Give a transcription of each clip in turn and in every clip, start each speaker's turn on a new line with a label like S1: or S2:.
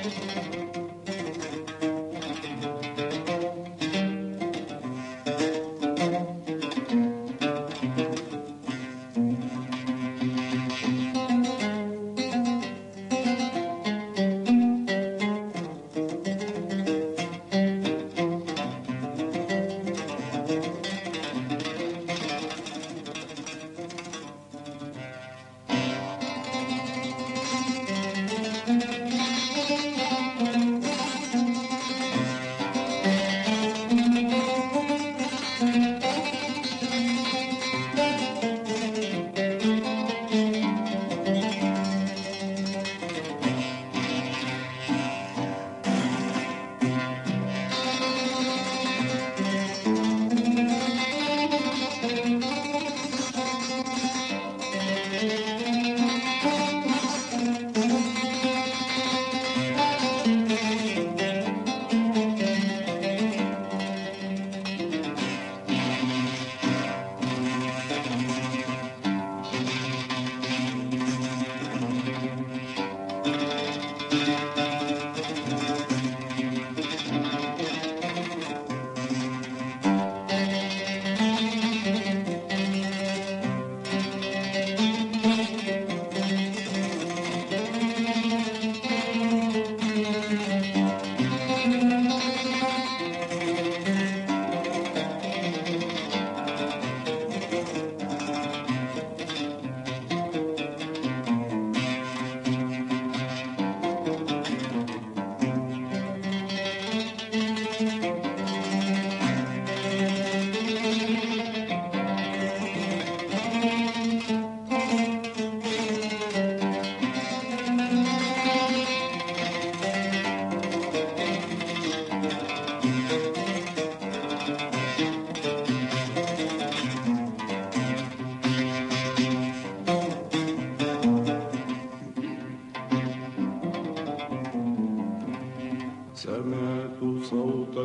S1: سمعت صوتا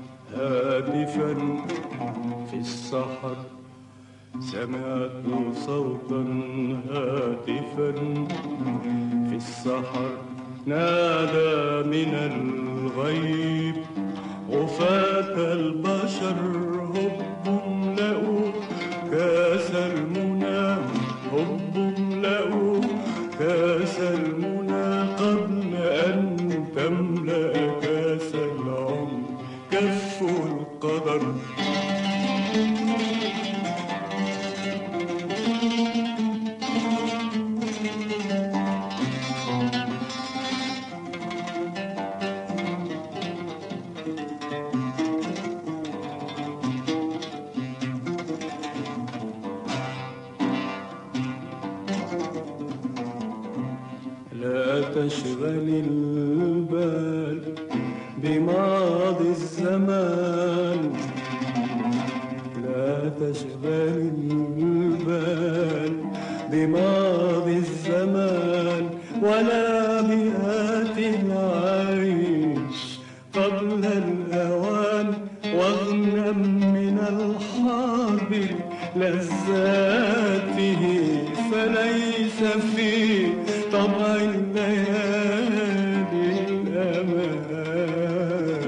S1: هاتفا في السحر، سمعت صوتا هاتفا في السحر، نادى من الغيب غفاة البشر هب املأوا كاس المنى، هب املأوا كاس المنى قبل أن تملأ كاس العمر كف القدر. لا تشغل البال بماضي الزمان، لا تشغل البال بماضي الزمان ولا بآت العيش قبل الأوان، واغنم من الحرب لذاته فليس في طبع الليالي الأمان.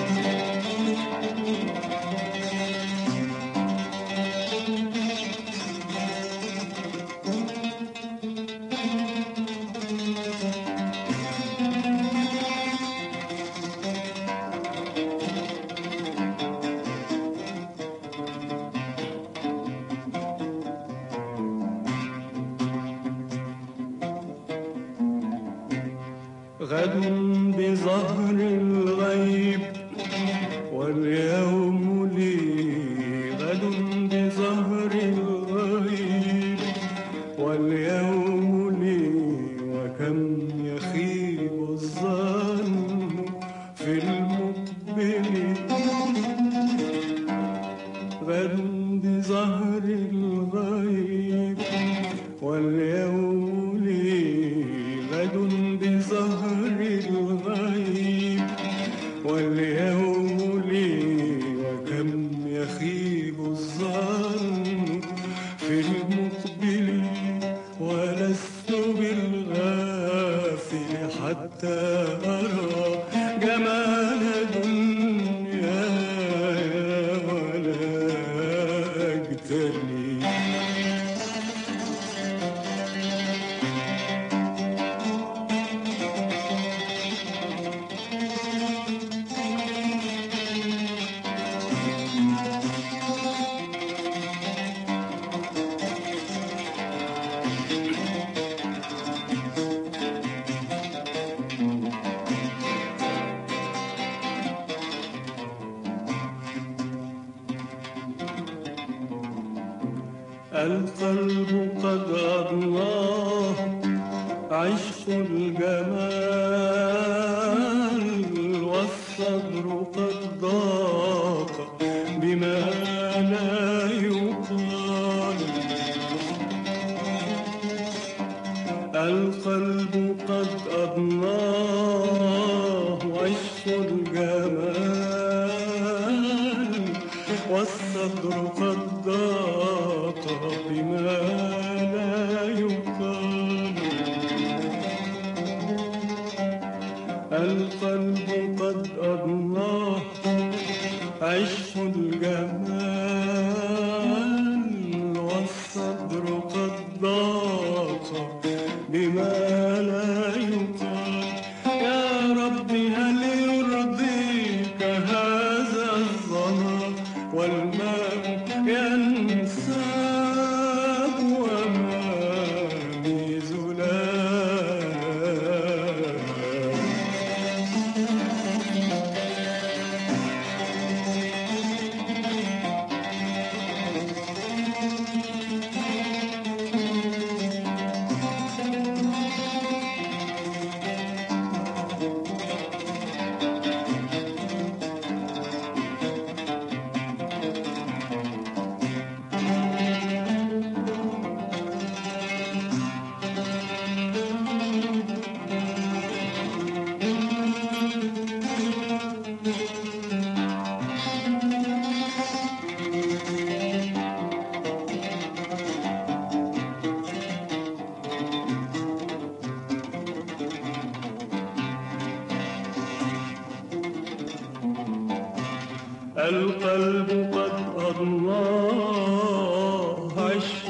S1: غد بظهر الغيب واليوم لي، غد بظهر الغيب واليوم لي، وكم يخيب الظن في المقبل. غد بظهر الغيب واليوم لي، غد بظهر الغيب واليوم لي، وكم يخيب الظن في المقبل. ولست بالغافل حتى أرى جمال دنيا ولا أجتني. القلب قد أضناه عشق الجمال، والصدر قد ضاق بما لا يقال. القلب قد أضناه عشق الجمال، والصدر قد ضاق بما لا يقال. القلب قد أضناه عشق الجمال، والصدر قد ضاق بما لا يقال. يا ربي هل يرضيك هذا الظما، والماء ينساب ومامي زلال. القلب قد أضناه عشق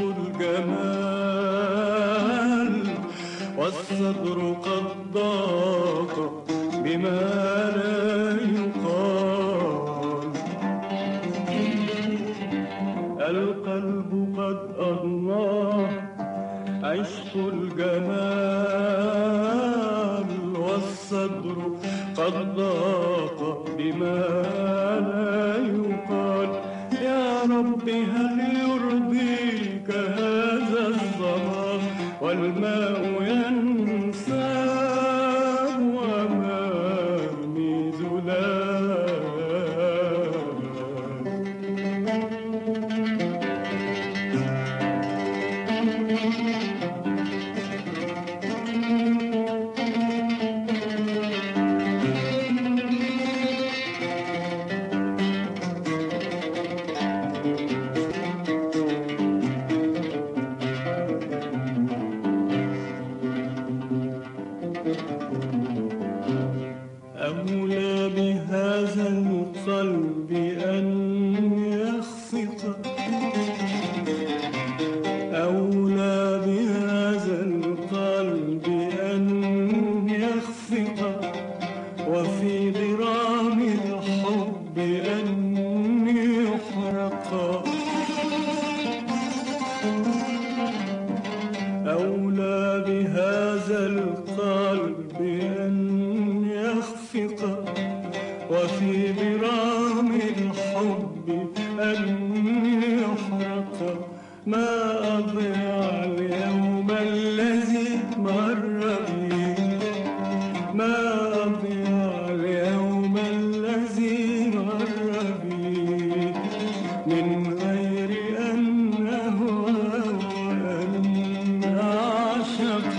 S1: الجمال، والصدر قد ضاق بما لا يقال. القلب قد أضناه عشق الجمال، والصدر قد ضاق بما لا يقال. يا ربي هل يرضيك هذا الظما، والماء ينساب ومامي زلال. أولى بهذا القلب أن يخفق، أولى بهذا القلب أن يخفق، وفي ضرام الحب أن يحرق. أولى بهذا القلب أن يخفق، وفي برام الحب أن يحرق. ما أضيع اليوم الذي مر بي، ما أضيع اليوم الذي مر بي، من غير أن أهوى وأن أعشق.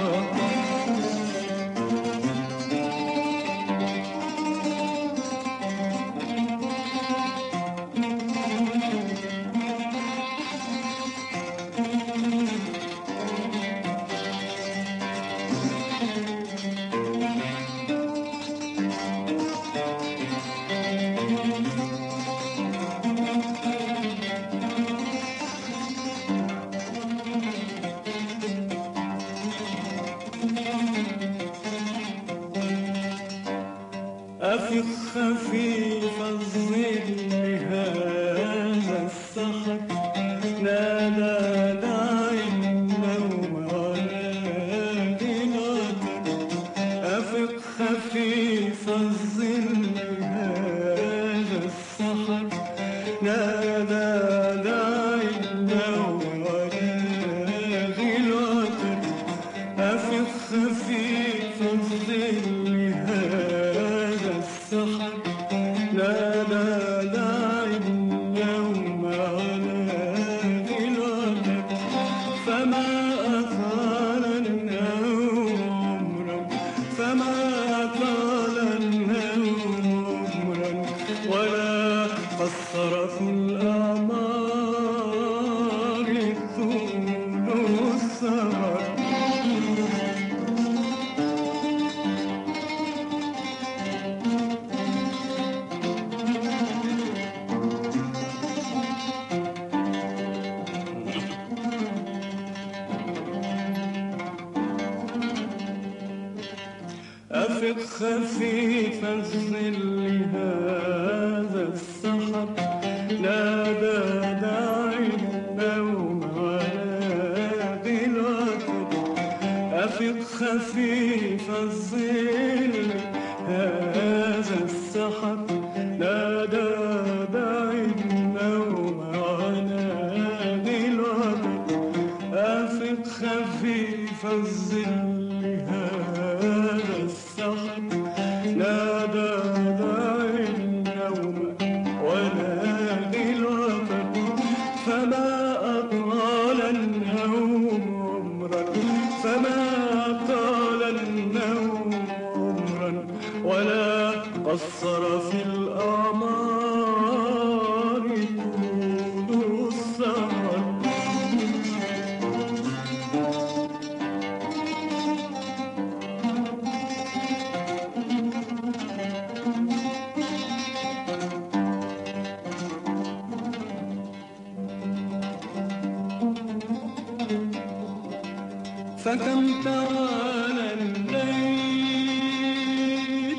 S1: أفق خفيف الظل هذا السحر نادى داعي النوم على غناك أفق خفيف الظل هذا السحر نادى داعي النوم على غناك أفق خفيف الظل هذا السحر نادى داعي اليوم على غناك فما أطال النوم عمرا فما أطال النوم عمرا ولا قصر في الأعمار طول السهر أفق خفيف الظل هذا السحر نادى داعي النوم على غناك أفق خفيف الظل هذا السحر نادى داعي النوم على غناك أفق خفيف الظل هذا السحر نادى داعي النوم ولا غلاك فما أطال النوم عمرا فما أطال النوم عمرا ولا قصر في الأعمار طول السهر فكم توالى الليل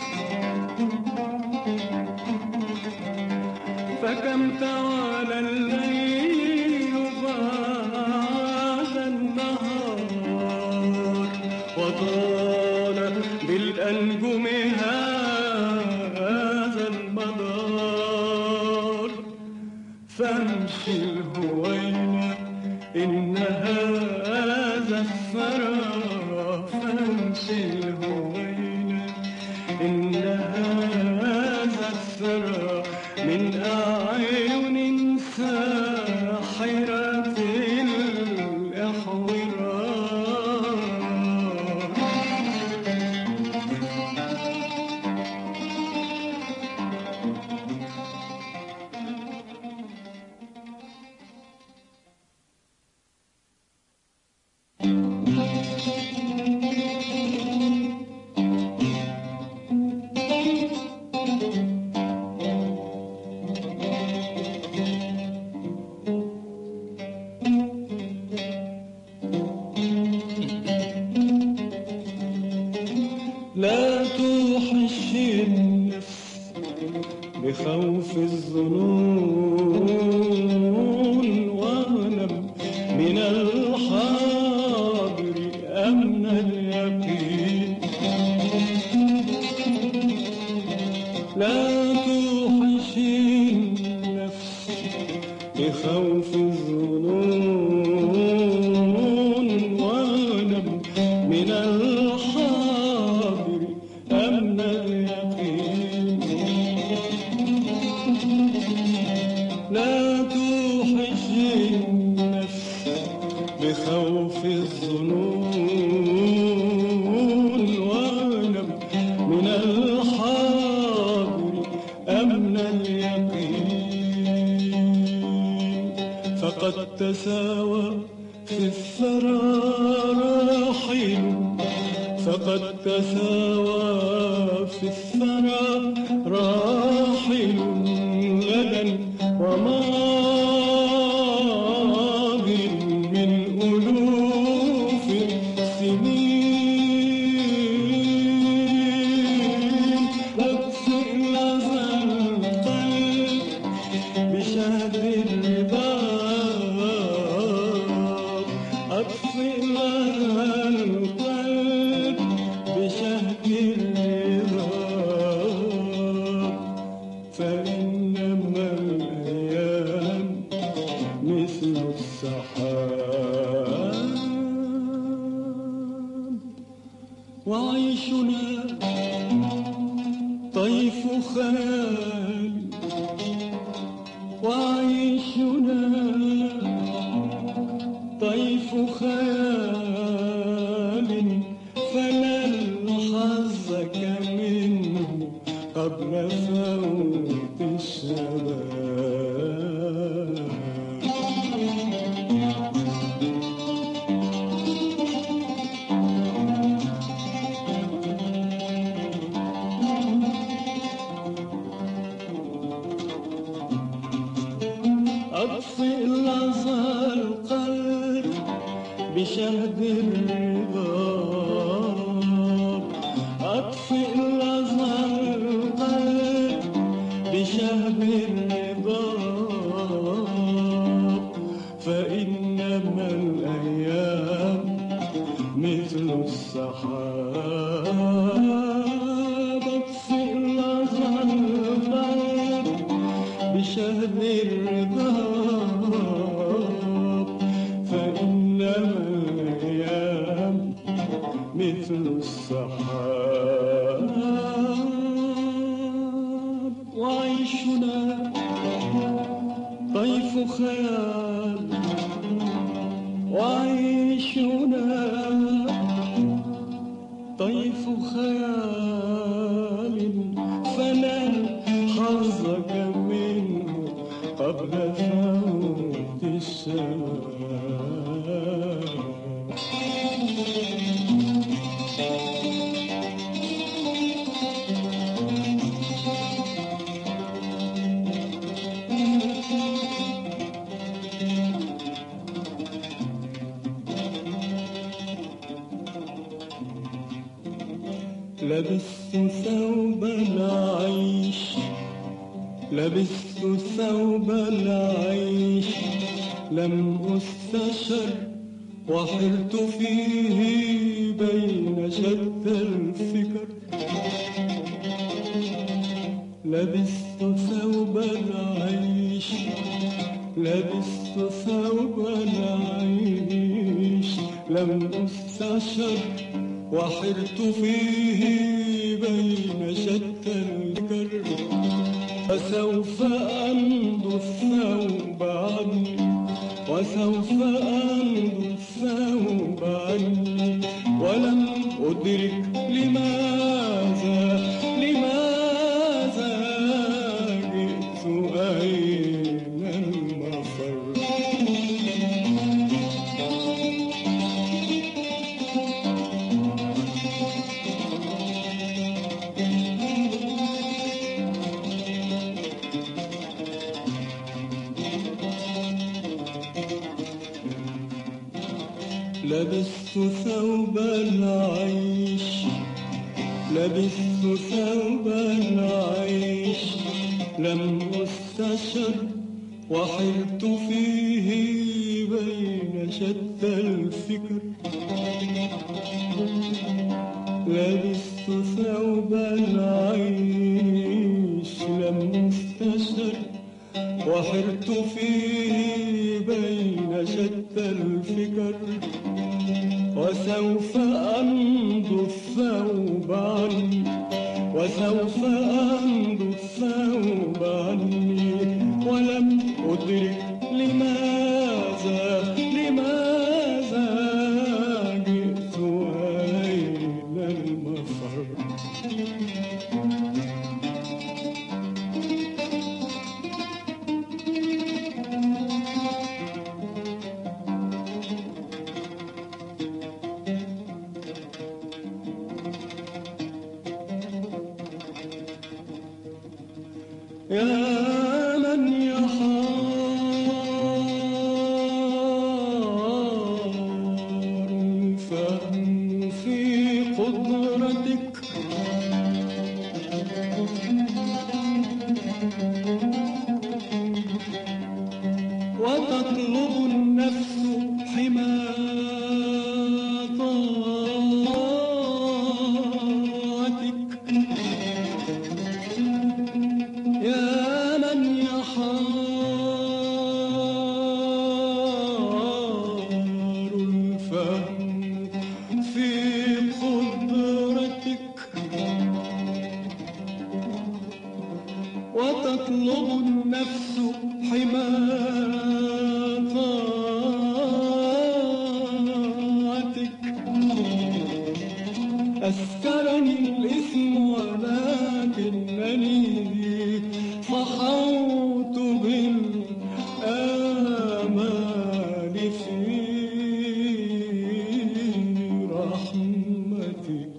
S1: فكم توالى الليل بعد النهار وطال بالأنجم هذا المدار فامشي الهوينة إن هذا الثرى فامشي الهوينة إن هذا الثرى من أعين ساحرة الإحورار لا توحش النفس بخوف الظنون واغنم من الحاضر أمن اليقين لا توحش النفس بخوف الظنون واغنم من الحاضر أمن اليقين لا توحش النفس بخوف الظنون واغنم من الحاضر أمن اليقين فقد تساوى في الثرى راحل فقد تساوى في الثرى راحل غدا وماض من ألوف السنين طيف خيال وعيشنا طيف خيال فنل حظك منه قبل فوت الشباب. أطفئ لظى القلب بشهد الرباب، أطفئ لظى القلب بشهد الرباب، فإنما الأيام مثل السحاب. أطفئ لظى القلب بشهد الرباب، فإنما الأيام مثل السحاب. وعيشنا طيف خيال وعيشنا طيف خيال فنل حظك منه قبل فوت الشباب. لبست ثوب العيش لبست ثوب العيش لم أستشر وحرت فيه بين شتى الفكر. لبست ثوب العيش لبست ثوب العيش لم أستشر وحرت فيه بين شتى الفكر. وسوف أمضي الثوب عني وسوف أمضي الثوب عني ولم أدرك لماذا جئت أين المفر. لبست ثوب العيش لبست ثوب العيش لم أستشر وحرت فيه بين شتى الفكر. لبست ثوب العيش لم أستشر وحرت فيه بين شتى الفكر. وسوف أمضي الثوب عني وسوف أمضي الثوب عني ولم أدرك لماذا جئت أين المفر. يا من يحار الفهم في قدرتك وتطلب النفس حما طاعتك. يا من وتطلب النفس حما طاعتك. أسكرني الإثم ولكنني صحوت بالآمال في رحمتك.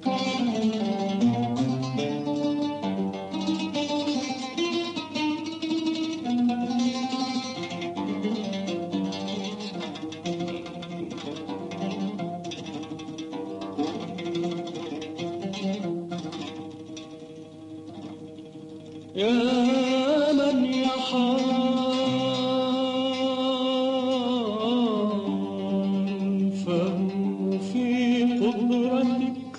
S1: يا من يحار فهم في قدرتك.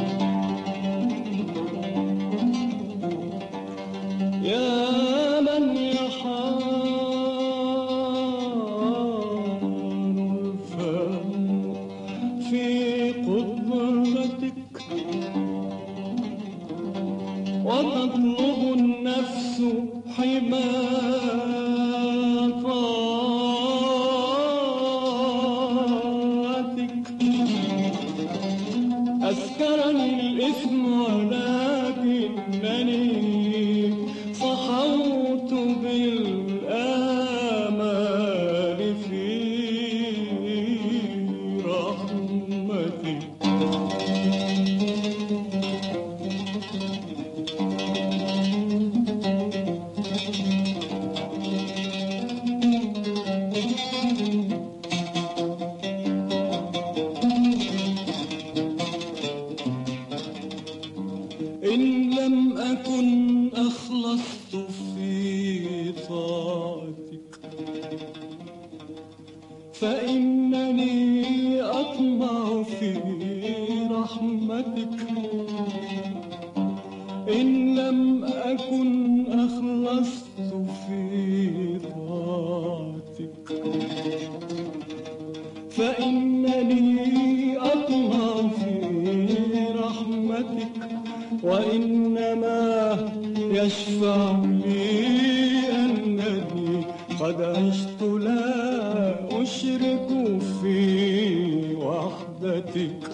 S1: يا من يحار فهم في قدرتك. وتطلب النفس حما طاعتك. أسكرني الإثم ولكنني صحوت بالآمال في رحمتك. إن لم أكن أخلصت في طاعتك فإنني أطمع في رحمتك. إن لم أكن أخلصت في طاعتك فإنني أطمع في رحمتك. وإنما يشفع لي أنني قد عشت لا أشرك في وحدتك.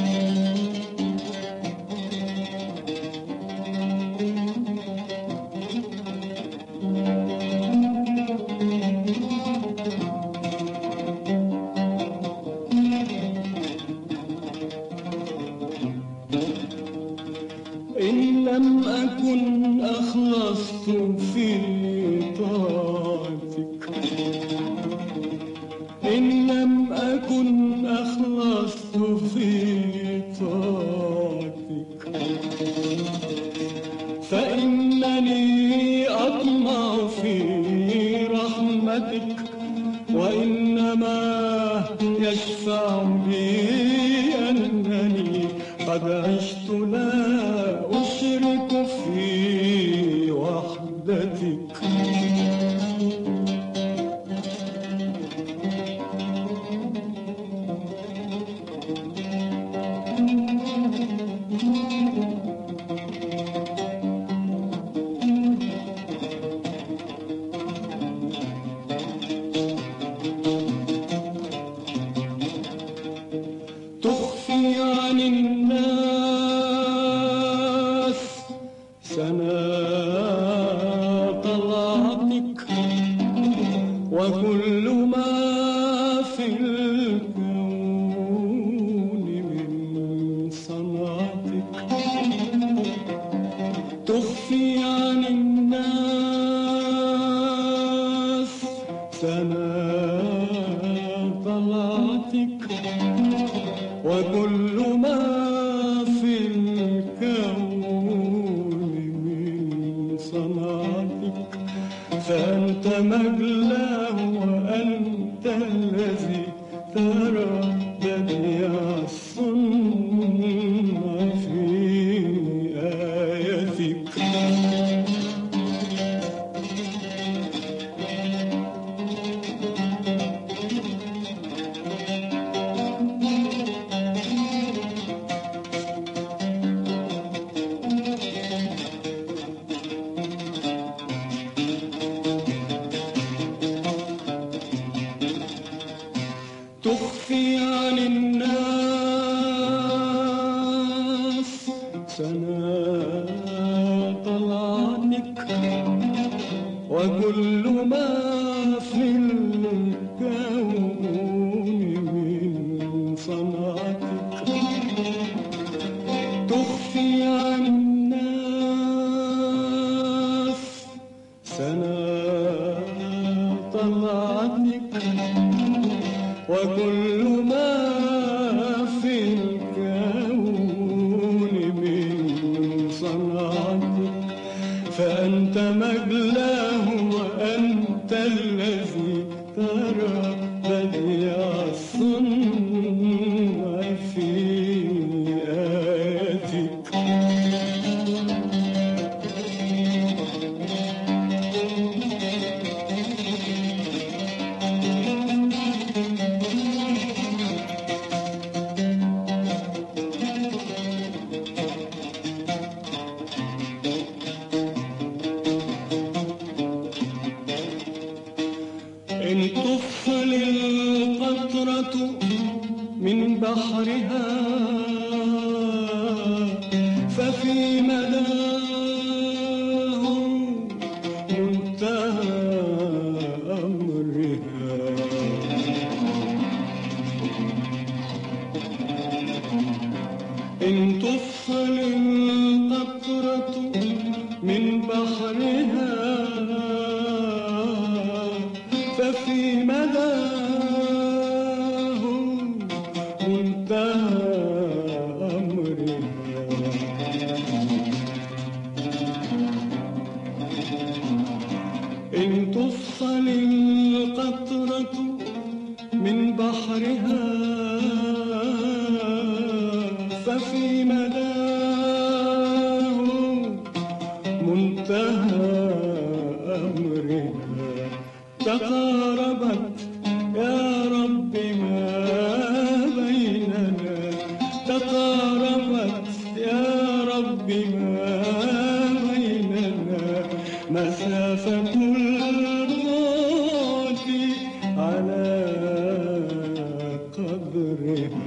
S1: إن لم أكن أخلصت في طاعتك إن لم أكن أخلصت في طاعتك فإنني أطمع في رحمتك. وإنما يشفع لي أنني قد عشت لا أشرك في وحدتك. تخفي عن الناس سنا طلعتك وكل ما في الكون من صنعتك. تخفي عن الناس سنا طلعتك وكل ما في الكون من صنعتك. فأنت مجلاه وأنت الذي ترى بديع الصنع في آيتك. وكل ما في الكون من صنعتك تخفي عن الناس سنا طلعتك وكل ما في الكون من صنعتك فأنت مجلاه وأنت الذي ترى بديع الصنع في آياتك إن تفصل القطرة من بحرها ففي مداه منتهى أمرها إن تفصل القطرة من بحرها ففي مداه منتهى أمرها إن تفصل القطرة من بحرها ففي مداه منتهى أمرها تقاربت يا رب ما بيننا تقاربت يا رب ما بيننا مسافة الموت على قدرها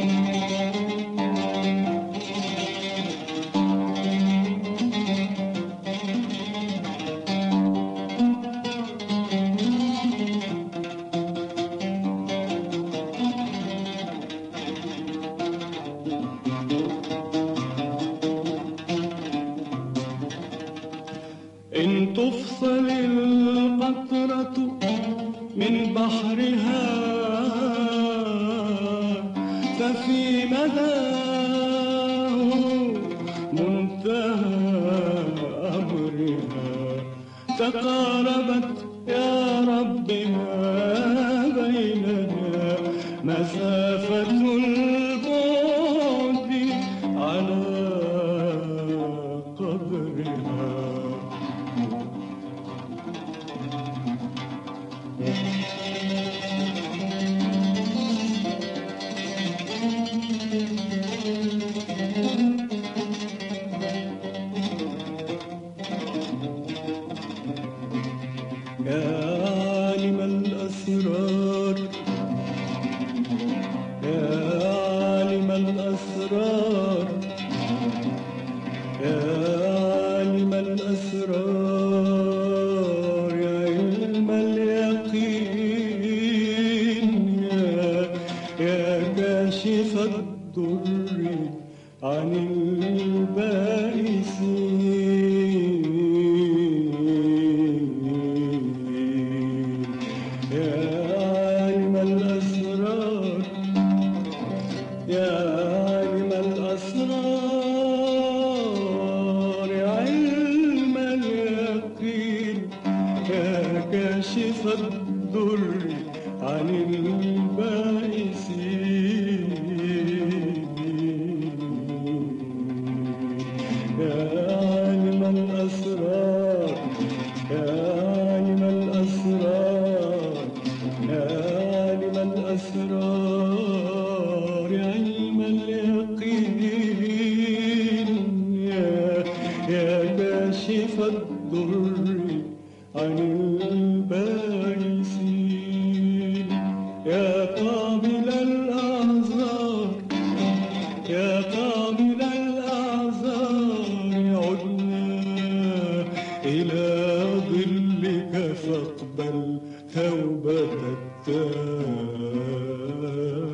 S1: إن تفصل القطرة من بحرها ففي مداه منتهى أمرها تقاربت يا رب ما بيننا مسافة البعد على قدرها يا عالم الأسرار يا عالم الأسرار يا عالم الأسرار يا علم اليقين يا كاشف الضر عن البائسين يا عالم الأسرار يا عالم الأسرار يا علم اليقين يا كاشف الضر عن البائسين يا عالم الأسرار يا عالم الأسرار يا عالم الأسرار يا علم اليقين يا كاشف الضر عن البائسين يا قابل الأعذار يا قابل الأعذار عدنا إلى ظل فاقبل توبة التائب.